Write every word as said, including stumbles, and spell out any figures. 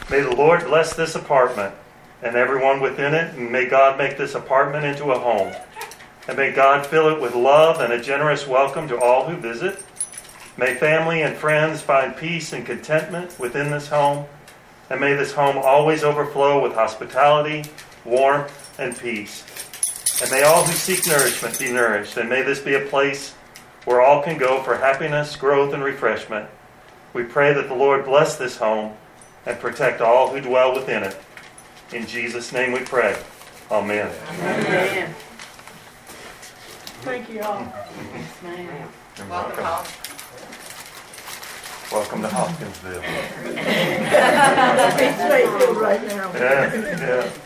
May the Lord bless this apartment and everyone within it, and may God make this apartment into a home. And may God fill it with love and a generous welcome to all who visit. May family and friends find peace and contentment within this home. And may this home always overflow with hospitality, warmth, and peace. And may all who seek nourishment be nourished. And may this be a place where all can go for happiness, growth, and refreshment. We pray that the Lord bless this home and protect all who dwell within it. In Jesus' name we pray. Amen. Amen. Thank you all. Amen. You're Welcome welcome. home. Welcome to Hopkinsville. It's Wakefield right now. Yeah, yeah.